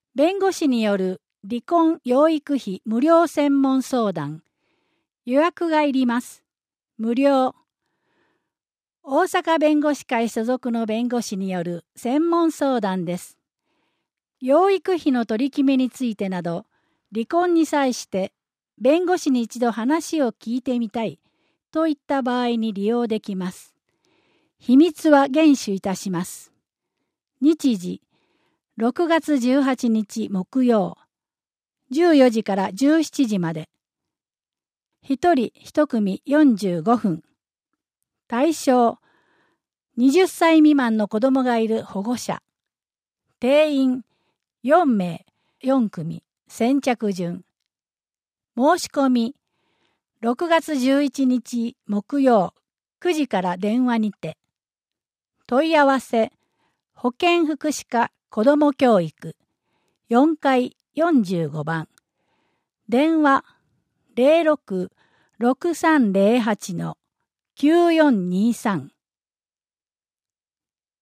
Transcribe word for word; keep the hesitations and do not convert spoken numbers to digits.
弁護士による離婚養育費無料専門相談。予約がいります。無料。大阪弁護士会所属の弁護士による専門相談です。養育費の取り決めについてなど、離婚に際して弁護士に一度話を聞いてみたいといった場合に利用できます。秘密は厳守いたします。日時、ろくがつじゅうはちにち木曜、じゅうよじからじゅうしちじまで。一人一組よんじゅうごふん。対象、はたち未満の子供がいる保護者。定員、よんめい、よんくみ、先着順。申し込み、ろくがつじゅういちにち木曜くじから電話にて。問い合わせ、保健福祉課子ども教育、よんかいよんじゅうごばん。電話、ゼロろく ろくさんゼロはち きゅうよんにさん。